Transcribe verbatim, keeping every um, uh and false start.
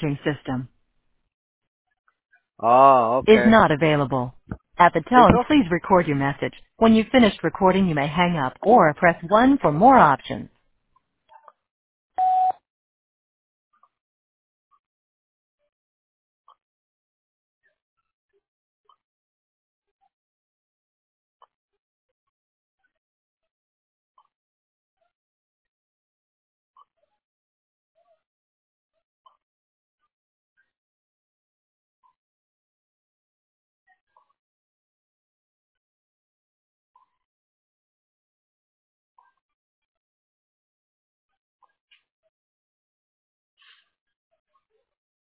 messaging system Oh, is okay. not available. At the It's tone, okay. please record your message. When you've finished recording, you may hang up or press one for more options.